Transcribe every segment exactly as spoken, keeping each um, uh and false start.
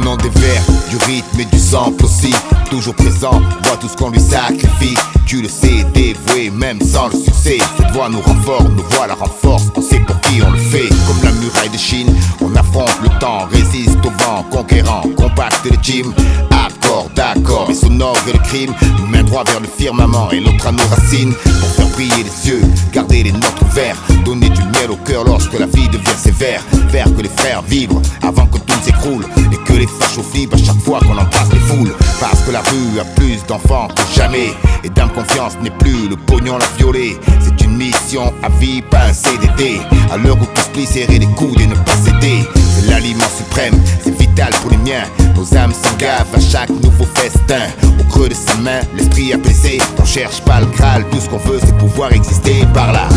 nom des vers, du rythme et du sample aussi. Toujours présent, voit tout ce qu'on lui sacrifie. Tu le sais, dévoué, même sans le succès. Cette voix nous renforce, nos voix la renforce. On sait pour qui on le fait. Comme la muraille de Chine, on affronte le temps, résiste au vent, conquérant, compacte le team. Hardcore, d'accord, mais sonore le crime. Une main droite vers le firmament et l'autre à nos racines. Pour faire briller les yeux, garder les notes ouverts. Donner du miel au cœur lorsque la vie devient sévère. Faire que les frères vibrent avant que tout s'écroule. Et que les fâches au fibre à chaque fois qu'on embrasse les foules. Parce que la rue a plus d'enfants que jamais. Et Dame Confiance n'est plus le pognon la violer. C'est une mission à vie, pas un C D D. À l'heure où tout se plie, serrer les coudes et ne pas céder. C'est l'aliment suprême, c'est vital pour les miens. Nos âmes s'engavent à chaque nouveau festin. Au creux de sa main, l'esprit apaisé. On cherche pas le Graal, tout ce qu'on veut c'est pouvoir exister par là.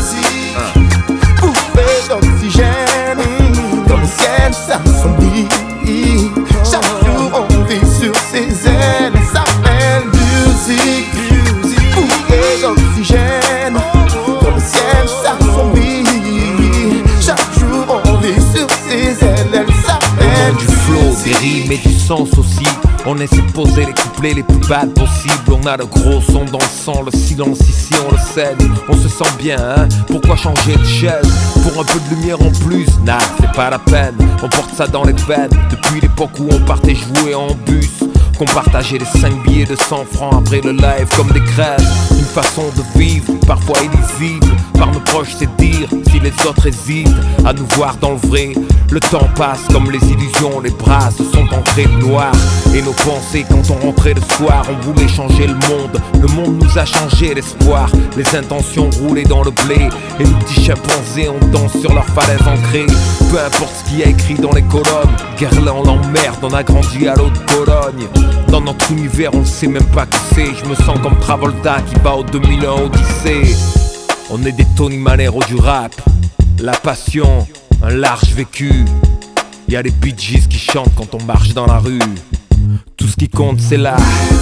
Bouffée d'oxygène, dans le ciel ça s'oublie. Chaque jour on vit sur ses ailes. Ça s'appelle musique. Bouffée d'oxygène, dans le ciel ça s'oublie. Chaque jour on vit sur ses ailes. Elle s'appelle du flow, des rimes et du sens aussi. On essaie de poser les couplets les plus bad possibles. On a le gros son dans le sang, le silence ici on le cède. On se sent bien, hein, pourquoi changer de chaise? Pour un peu de lumière en plus, nah, c'est pas la peine. On porte ça dans les veines, depuis l'époque où on partait jouer en bus. Qu'on partageait les cinq billets de cent francs après le live comme des crèves. Une façon de vivre, parfois illisible. Par nos proches c'est dire, si les autres hésitent à nous voir dans le vrai. Le temps passe comme les illusions, les bras se sont ancrés de noir. Et nos pensées quand on rentrait le soir, on voulait changer le monde. Le monde nous a changé l'espoir. Les intentions roulaient dans le blé. Et nous petits chimpanzés on danse sur leurs falaises ancrées. Peu importe ce qu'il y a écrit dans les colonnes. Guerlain on l'emmerde, on a grandi à l'eau de Cologne. Dans notre univers on ne sait même pas qui c'est. Je me sens comme Travolta qui va au deux mille un Odyssée. On est des Tony Manero du rap. La passion, un large vécu. Y'a les Bee Gees qui chantent quand on marche dans la rue. Tout ce qui compte c'est la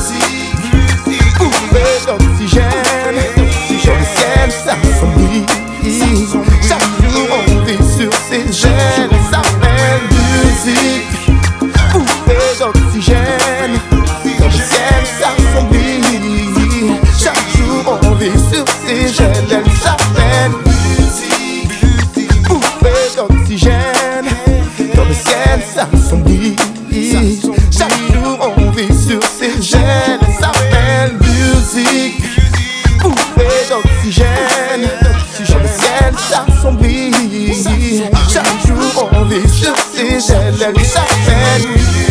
musique. Bouffée d'oxygène, dans le ciel ça s'oublie. Chaque jour on vit sur ses ailes. Ça s'appelle musique. Bouffée d'oxygène, dans le ciel ça s'oublie. Chaque jour on vit sur ses ailes. Elle s'appelle musique. Bouffée d'oxygène, dans le ciel ça s'oublie. Chaque jour on vit sur ses ailes. Elle s'appelle musique. Bouffée d'oxygène, dans le ciel ça s'oublie. Chaque jour on vit sur ses ailes. Elle s'appelle musique.